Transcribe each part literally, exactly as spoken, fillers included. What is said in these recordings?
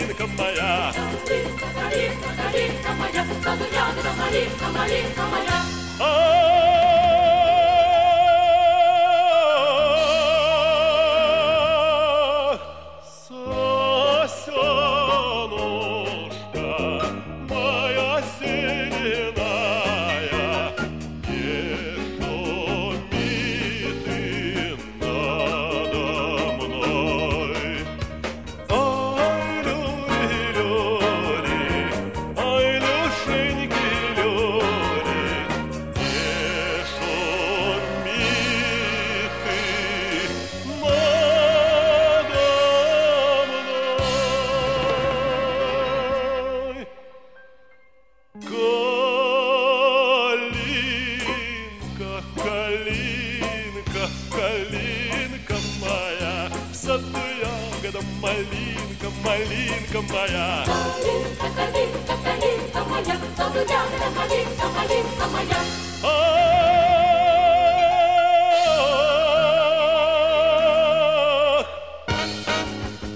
малинка моя. Калинка, калинка, калинка моя, саду ягода, малинка, малинка моя. Ах, сосенушка моя зеленая, не шуми ты надо мной. Ай, люли-люли, ай, люшеньки-люли, не шуми ты надо мной. Калинка, калинка, калинка моя, в саду ягода, малинка, малинка моя. Калинка, калинка, калинка моя, саду ягода, малинка, малинка моя. Ах!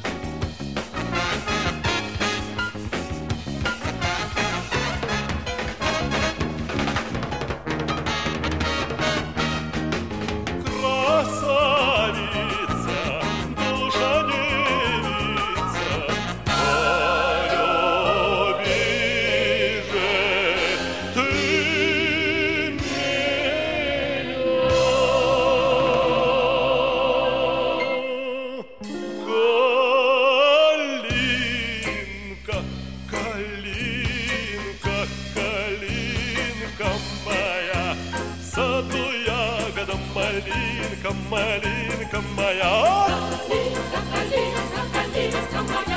Красавица, душа девица, полюби же ты меня. Калинка, калинка, калинка моя, в саду ягода, малинка, малинка моя. Калинка, калинка, калинка моя.